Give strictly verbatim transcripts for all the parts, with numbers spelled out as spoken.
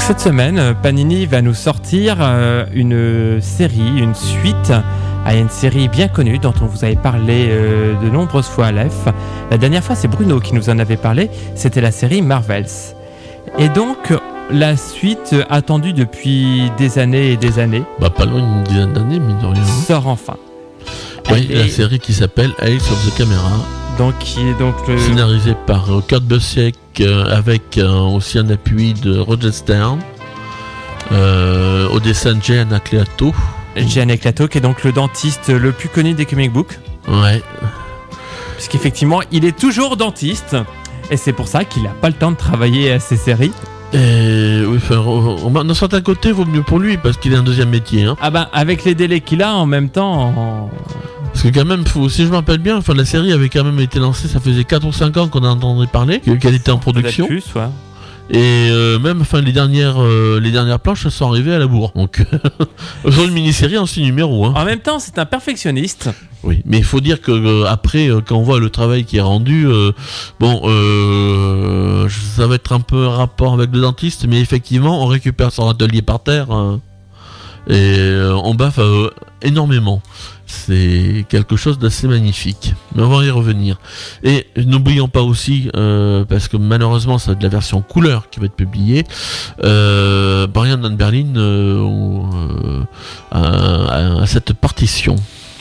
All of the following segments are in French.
cette semaine, Panini va nous sortir euh, une série, une suite à une série bien connue dont on vous avait parlé euh, de nombreuses fois à l'E F. La dernière fois, c'est Bruno qui nous en avait parlé, c'était la série Marvels. Et donc, la suite attendue depuis des années et des années, bah pas loin d'une dizaine d'années, mais de rien. Sort enfin. Oui, Elle la est... série qui s'appelle Eyes of the Camera. Donc, qui est donc le... Scénarisé par Kurt Busiek euh, avec euh, aussi un appui de Roger Stern. Euh, au dessin de Gianna Cleato. Gianna Cleato, qui est donc le dentiste le plus connu des comic books. Ouais. Puisqu'effectivement, il est toujours dentiste. Et c'est pour ça qu'il n'a pas le temps de travailler à ces séries. Et oui, enfin, d'un certain côté, vaut mieux pour lui parce qu'il a un deuxième métier. Hein. Ah ben, avec les délais qu'il a en même temps. En... Parce que quand même, faut, si je me rappelle bien, enfin, la série avait quand même été lancée, ça faisait quatre ou cinq ans qu'on en entendait parler, qu'elle était en production. Plus, ouais. Et euh, même, enfin, les dernières, euh, les dernières planches sont arrivées à la bourre. Donc, sur une mini-série en six numéros. Hein. En même temps, c'est un perfectionniste. Oui, mais il faut dire que euh, après, euh, quand on voit le travail qui est rendu, euh, bon, euh, ça va être un peu un rapport avec le dentiste, mais effectivement, on récupère son atelier par terre hein, et euh, on baffe euh, énormément. C'est quelque chose d'assez magnifique. Mais on va y revenir. Et n'oublions pas aussi, euh, parce que malheureusement, c'est de la version couleur qui va être publiée, euh, Brian Van Berlin euh, euh, à, à cette partition.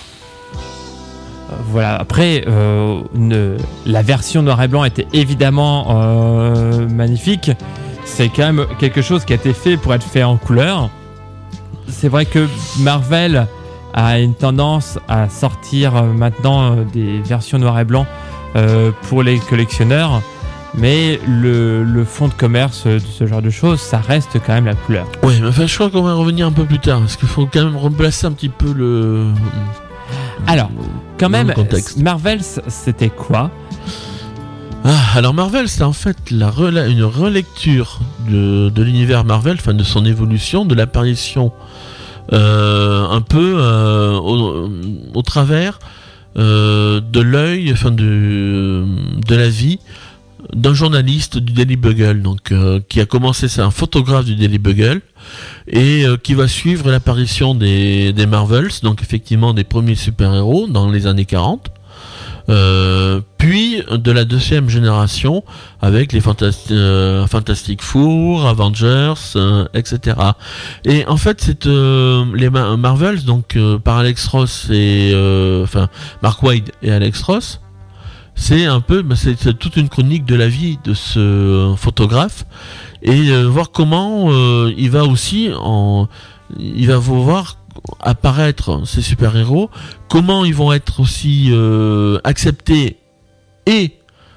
Voilà, après, euh, une, la version noir et blanc était évidemment euh, magnifique. C'est quand même quelque chose qui a été fait pour être fait en couleur. C'est vrai que Marvel a une tendance à sortir euh, maintenant euh, des versions noir et blanc euh, pour les collectionneurs. Mais le, le fond de commerce de ce genre de choses, ça reste quand même la couleur. Oui, mais enfin, je crois qu'on va revenir un peu plus tard, parce qu'il faut quand même replacer un petit peu le... Alors, quand même, contexte. Marvels, c'était quoi ? Ah, alors Marvel, c'est en fait la rela- une relecture de, de l'univers Marvel, enfin de son évolution, de l'apparition euh, un peu euh, au, au travers euh, de l'œil, enfin de, de la vie d'un journaliste du Daily Bugle, donc euh, qui a commencé, c'est un photographe du Daily Bugle et euh, qui va suivre l'apparition des, des Marvels, donc effectivement des premiers super-héros dans les années quarante. Euh, puis de la deuxième génération avec les Fantast- euh, Fantastic Four, Avengers, euh, et cetera. Et en fait, c'est euh, les Ma- Marvels, donc euh, par Alex Ross et euh, enfin Mark Waid et Alex Ross. C'est un peu, bah, c'est, c'est toute une chronique de la vie de ce photographe et euh, voir comment euh, il va aussi en, il va voir apparaître ces super-héros, comment ils vont être aussi euh, acceptés et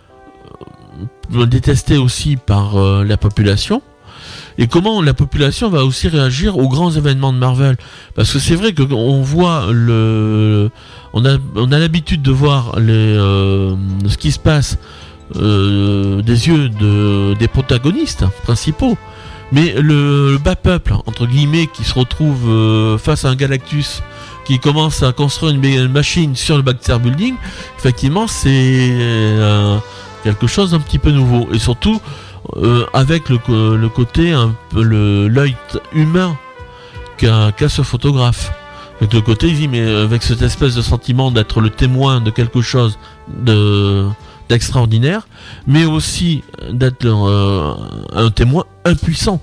euh, détestés aussi par euh, la population, et comment la population va aussi réagir aux grands événements de Marvel, parce que c'est vrai que on voit le, on a, on a l'habitude de voir les, euh, ce qui se passe euh, des yeux de, des protagonistes principaux. Mais le, le bas peuple, entre guillemets, qui se retrouve euh, face à un Galactus qui commence à construire une, une machine sur le Baxter Building, effectivement, c'est euh, quelque chose d'un petit peu nouveau. Et surtout, euh, avec le, le côté, un peu le, l'œil humain qu'a, qu'a ce photographe. Avec le côté, il dit, mais avec cette espèce de sentiment d'être le témoin de quelque chose de... d'extraordinaire, mais aussi d'être euh, un témoin impuissant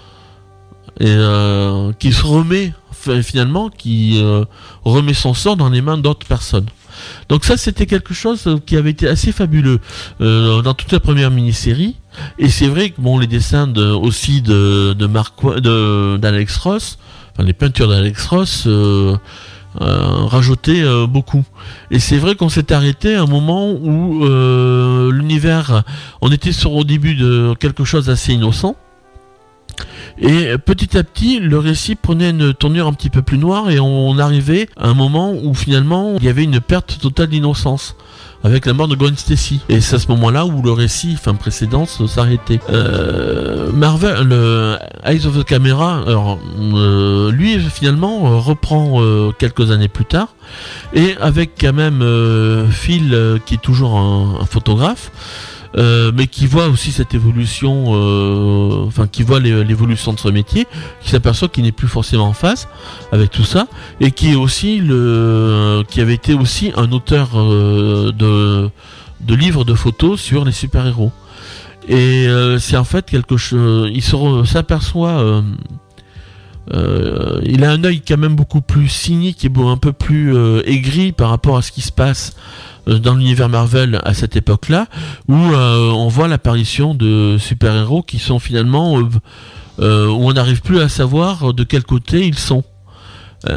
et euh, qui se remet finalement, qui euh, remet son sort dans les mains d'autres personnes. Donc ça, c'était quelque chose qui avait été assez fabuleux euh, dans toute la première mini-série. Et c'est vrai que bon, les dessins de, aussi de, de Mark, de, d'Alex Ross, enfin les peintures d'Alex Ross. Euh, Euh, rajouter euh, beaucoup. Et c'est vrai qu'on s'est arrêté à un moment où euh, l'univers, on était sur au début de quelque chose d'assez innocent, et petit à petit le récit prenait une tournure un petit peu plus noire, et on, on arrivait à un moment où finalement il y avait une perte totale d'innocence avec la mort de Gwen Stacy, et c'est à ce moment-là où le récit, enfin précédent, s'arrêtait. Euh, Marvel, le Eyes of the Camera, alors, euh, lui finalement euh, reprend euh, quelques années plus tard, et avec quand même euh, Phil euh, qui est toujours un, un photographe, euh, mais qui voit aussi cette évolution, euh, enfin qui voit les, l'évolution de son métier, qui s'aperçoit qu'il n'est plus forcément en phase avec tout ça, et qui est aussi le, qui avait été aussi un auteur euh, de, de livres de photos sur les super-héros. Et euh, c'est en fait quelque chose, il se re, s'aperçoit, euh, euh, il a un œil quand même beaucoup plus cynique et un peu plus euh, aigri par rapport à ce qui se passe dans l'univers Marvel à cette époque-là, où euh, on voit l'apparition de super-héros qui sont finalement, euh, euh, où on n'arrive plus à savoir de quel côté ils sont. Euh,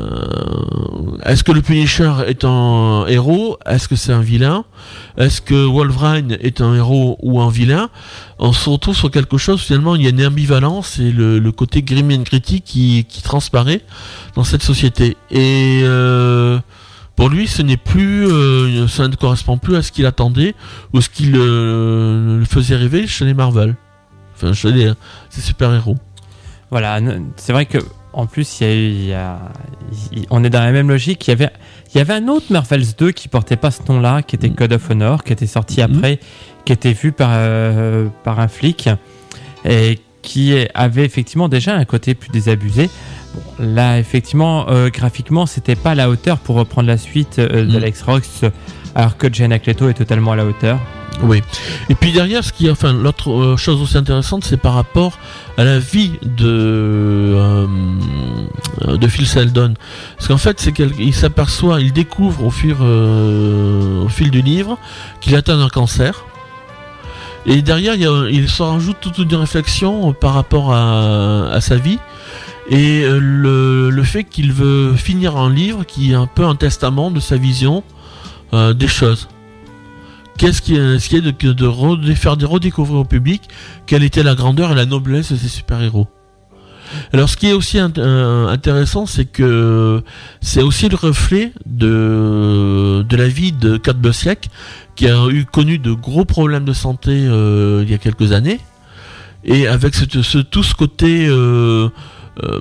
est-ce que le Punisher est un héros? Est-ce que c'est un vilain? Est-ce que Wolverine est un héros ou un vilain? On se retrouve sur quelque chose, finalement, il y a une ambivalence et le, le côté grim and gritty qui, qui transparaît dans cette société. Et euh, pour lui, ce n'est plus, euh, ça ne correspond plus à ce qu'il attendait ou ce qui le, le faisait rêver chez les Marvel, enfin chez les, ces super-héros. Voilà, c'est vrai que en plus, il y a, il y a, il, on est dans la même logique. Il y avait, il y avait un autre Marvels deux qui portait pas ce nom-là, qui était Code of Honor, qui était sorti mm-hmm. après, qui était vu par euh, par un flic et qui avait effectivement déjà un côté plus désabusé. Bon, là, effectivement, euh, graphiquement, c'était pas à la hauteur pour reprendre la suite euh, mm. d'Alex Ross, alors que Janet Leto est totalement à la hauteur. Oui. Et puis derrière, ce qui, enfin, l'autre euh, chose aussi intéressante, c'est par rapport à la vie de euh, de Phil Seldon, parce qu'en fait, c'est qu'il s'aperçoit, il découvre au fur euh, au fil du livre qu'il atteint un cancer. Et derrière, il, y a, il se rajoute toute une réflexion par rapport à, à sa vie et euh, le, le fait qu'il veut finir un livre qui est un peu un testament de sa vision euh, des choses. Qu'est-ce qui est, ce qui est de, de, de, de faire de redécouvrir au public quelle était la grandeur et la noblesse de ces super-héros. Alors ce qui est aussi int- euh, intéressant, c'est que c'est aussi le reflet de, de la vie de Kurt Busiek, qui a eu connu de gros problèmes de santé euh, il y a quelques années, et avec ce, ce, tout ce côté euh, euh,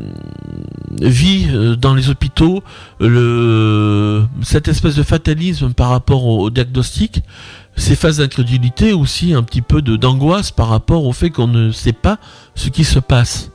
vie dans les hôpitaux, le, cette espèce de fatalisme par rapport au, au diagnostic, ces phases d'incrédulité aussi, un petit peu de, d'angoisse par rapport au fait qu'on ne sait pas ce qui se passe.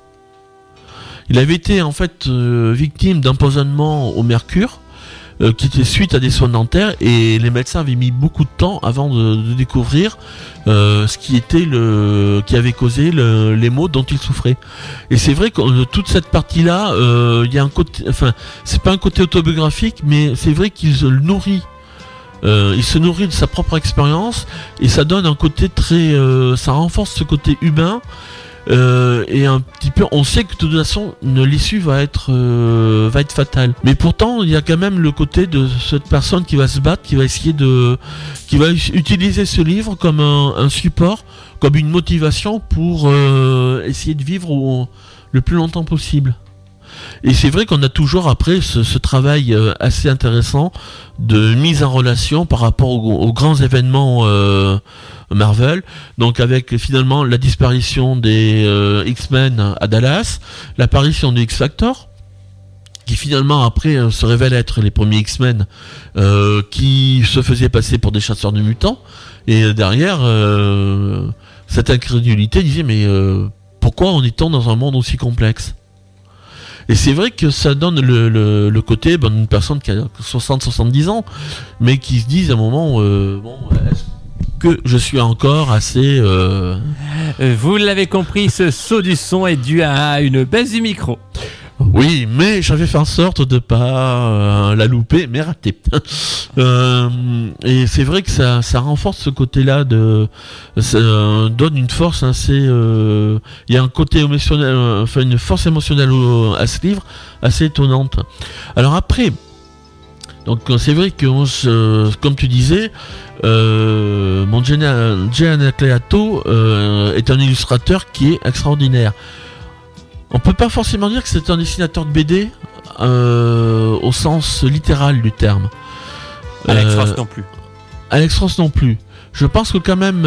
Il avait été en fait euh, victime d'empoisonnement au mercure, euh, qui était suite à des soins dentaires, et les médecins avaient mis beaucoup de temps avant de, de découvrir euh, ce qui était le, qui avait causé le, les maux dont il souffrait. Et c'est vrai que euh, toute cette partie-là, il euh, y a un côté, enfin, c'est pas un côté autobiographique, mais c'est vrai qu'il se nourrit. Euh, il se nourrit de sa propre expérience, et ça donne un côté très, euh, ça renforce ce côté humain. Euh, et un petit peu, on sait que de toute façon l'issue va être euh, va être fatale. Mais pourtant, il y a quand même le côté de cette personne qui va se battre, qui va essayer de, qui va utiliser ce livre comme un, un support, comme une motivation pour euh, essayer de vivre au, le plus longtemps possible. Et c'est vrai qu'on a toujours après ce, ce travail euh, assez intéressant de mise en relation par rapport aux, aux grands événements euh, Marvel, donc avec finalement la disparition des euh, X-Men à Dallas, l'apparition du X-Factor, qui finalement après euh, se révèle être les premiers X-Men euh, qui se faisaient passer pour des chasseurs de mutants, et derrière euh, cette incrédulité disait mais euh, pourquoi en est-on dans un monde aussi complexe? Et c'est vrai que ça donne le, le, le côté ben, d'une personne qui a soixante à soixante-dix ans, mais qui se dit à un moment, euh, bon, est-ce que je suis encore assez... Euh... Vous l'avez compris, ce saut du son est dû à une baisse du micro. Oui, mais j'avais fait en sorte de pas euh, la louper, mais rater. euh, et c'est vrai que ça, ça renforce ce côté-là, de, ça euh, donne une force assez. Il euh, y a un côté émotionnel, enfin une force émotionnelle à ce livre assez étonnante. Alors après, donc c'est vrai que euh, comme tu disais, euh, mon Janet Leto euh, est un illustrateur qui est extraordinaire. On peut pas forcément dire que c'est un dessinateur de B D euh, au sens littéral du terme. Alex Ross euh, non plus. Alex Ross non plus. Je pense que quand même,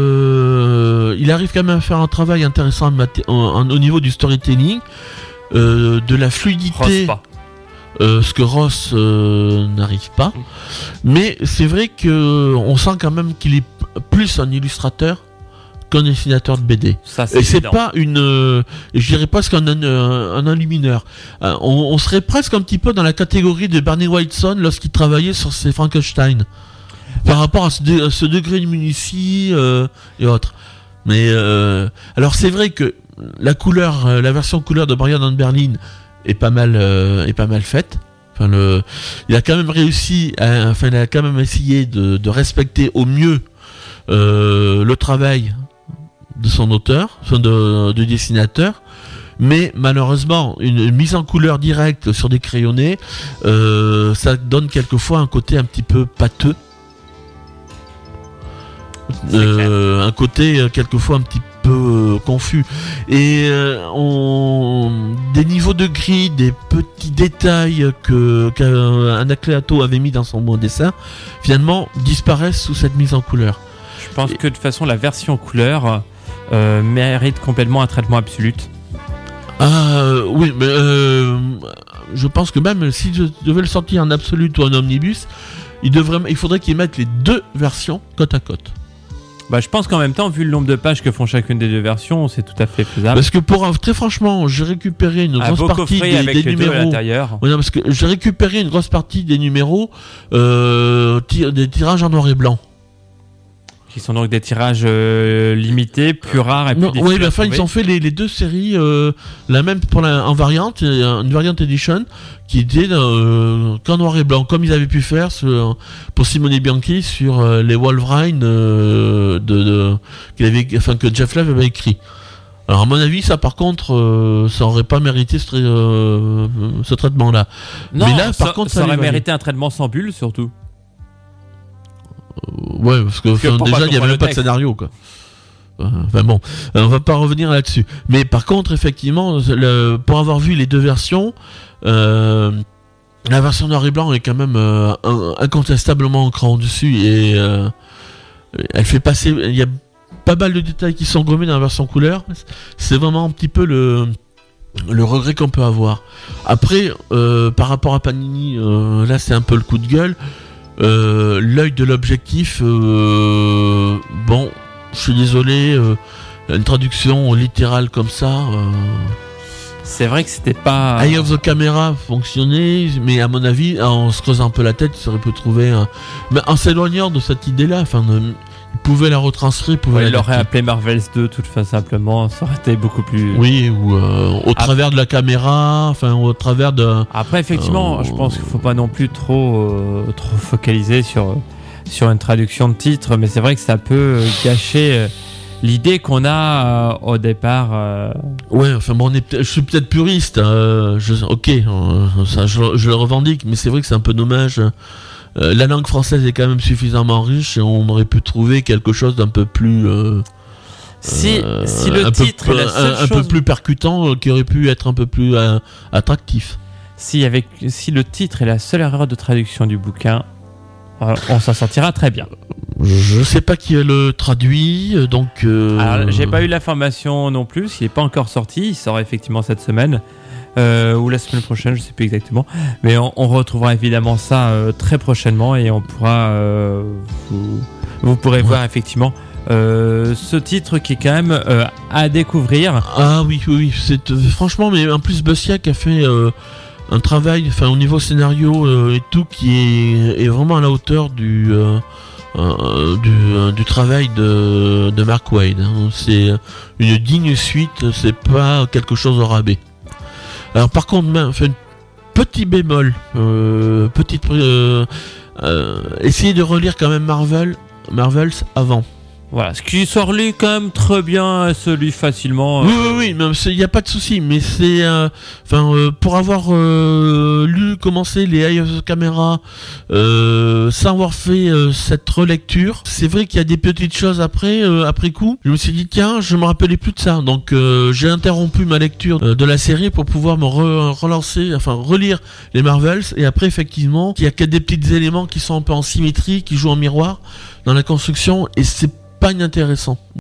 euh, il arrive quand même à faire un travail intéressant en maté- en, en, au niveau du storytelling, euh, de la fluidité. Ross pas. Euh, ce que Ross euh, n'arrive pas. Mmh. Mais c'est vrai que on sent quand même qu'il est plus un illustrateur qu'un dessinateur de B D. Ça, c'est et c'est évident. pas une, euh, je dirais presque un, un, un enlumineur. Euh, on, on serait presque un petit peu dans la catégorie de Bernie Wrightson lorsqu'il travaillait sur ses Frankenstein, par rapport à ce, de, à ce degré de munitie euh, et autres. Mais euh, alors c'est vrai que la couleur, euh, la version couleur de Brian and Berlin est pas mal, euh, est pas mal faite. Enfin, le, il a quand même réussi, à, enfin il a quand même essayé de, de respecter au mieux euh, le travail de son auteur, son de, de dessinateur, mais malheureusement une, une mise en couleur directe sur des crayonnés, euh, ça donne quelquefois un côté un petit peu pâteux, euh, un côté quelquefois un petit peu euh, confus, et euh, on, des niveaux de gris, des petits détails que qu'un Anacleato avait mis dans son bon dessin, finalement disparaissent sous cette mise en couleur. Je pense et... que de toute façon la version couleur Euh, mérite complètement un traitement absolu. Ah oui, mais euh, je pense que même si je devais le sortir en absolu ou en omnibus, il, devrait, il faudrait qu'ils mettent les deux versions côte à côte. Bah, je pense qu'en même temps, vu le nombre de pages que font chacune des deux versions, c'est tout à fait faisable. Parce que pour très franchement, j'ai récupéré une un grosse partie des, avec des les numéros. Deux à l'intérieur. Ouais, non, parce que j'ai récupéré une grosse partie des numéros euh, tir, des tirages en noir et blanc. Qui sont donc des tirages euh, limités, plus rares et plus non, difficiles. Oui, enfin, ils ont fait les, les deux séries, euh, la même pour la, en variante, une variante edition qui était euh, qu'en noir et blanc, comme ils avaient pu faire sur, pour Simone Bianchi sur euh, les Wolverine euh, de, de, qu'il avait, enfin, que Jeff Lev avait écrit. Alors à mon avis, ça par contre, euh, ça aurait pas mérité ce, euh, ce traitement-là. Non, mais là, par ça, contre, ça, ça aurait valait. mérité un traitement sans bulle, surtout. Ouais, parce que, parce que enfin, déjà, il n'y avait même pas de scénario, quoi. Enfin bon, on va pas revenir là-dessus. Mais par contre, effectivement, le, pour avoir vu les deux versions, euh, la version noir et blanc est quand même euh, incontestablement en cran dessus et euh, elle fait passer. Il y a pas mal de détails qui sont gommés dans la version couleur. C'est vraiment un petit peu le le regret qu'on peut avoir. Après, euh, par rapport à Panini, euh, là, c'est un peu le coup de gueule. Euh, l'œil de l'objectif, euh, bon, je suis désolé, euh, une traduction littérale comme ça. Euh, c'est vrai que c'était pas. Eye of the Camera fonctionnait, mais à mon avis, en se creusant un peu la tête, il aurait pu trouver. Un... Mais en s'éloignant de cette idée-là, enfin, de... il pouvait la retranscrire, il pouvait. Ouais, la il l'aurait appelé Marvels deux, tout fa- simplement, ça aurait été beaucoup plus. Oui, ou euh, au Après... travers de la caméra, enfin, au travers de. Après, effectivement, euh... je pense qu'il faut pas non plus trop, euh, trop focaliser sur, sur une traduction de titre, mais c'est vrai que ça peut gâcher euh, l'idée qu'on a euh, au départ. Euh... Ouais, enfin bon, on est je suis peut-être puriste, euh, je... ok, euh, ça, je, je le revendique, mais c'est vrai que c'est un peu dommage. Euh, la langue française est quand même suffisamment riche et on aurait pu trouver quelque chose d'un peu plus euh, si, euh, si le un titre peu, est la seule un, un chose... peu plus percutant, euh, qui aurait pu être un peu plus euh, attractif. Si, avec, si le titre est la seule erreur de traduction du bouquin, euh, on s'en sortira très bien. Je ne sais pas qui le traduit, donc... Euh... Alors, j'ai pas eu l'information non plus, il n'est pas encore sorti, il sort effectivement cette semaine. Euh, ou la semaine prochaine, je sais plus exactement, mais on, on retrouvera évidemment ça euh, très prochainement et on pourra euh, vous, vous pourrez ouais. voir effectivement euh, ce titre qui est quand même euh, à découvrir. Ah oui, oui, oui, c'est euh, franchement, mais en plus Bussiak a fait euh, un travail, enfin au niveau scénario euh, et tout, qui est, est vraiment à la hauteur du euh, euh, du, euh, du travail de, de Mark Waid. Hein. C'est une digne suite, c'est pas quelque chose au rabais. Alors par contre, ben, fait un petit bémol, euh, petite, euh, euh, essayez de relire quand même Marvel, Marvels avant. Voilà, ce qui sort lui quand même très bien, se lit facilement. Oui, oui, oui, mais il n'y a pas de souci, mais c'est, enfin, euh, euh, pour avoir euh, lu, commencé les Eye of the Camera, euh, sans avoir fait euh, cette relecture, c'est vrai qu'il y a des petites choses après, euh, après coup. Je me suis dit tiens, je me rappelais plus de ça, donc euh, j'ai interrompu ma lecture euh, de la série pour pouvoir me re- relancer, enfin relire les Marvels, et après effectivement, il y a que des petits éléments qui sont un peu en symétrie, qui jouent en miroir dans la construction, et c'est pas inintéressant.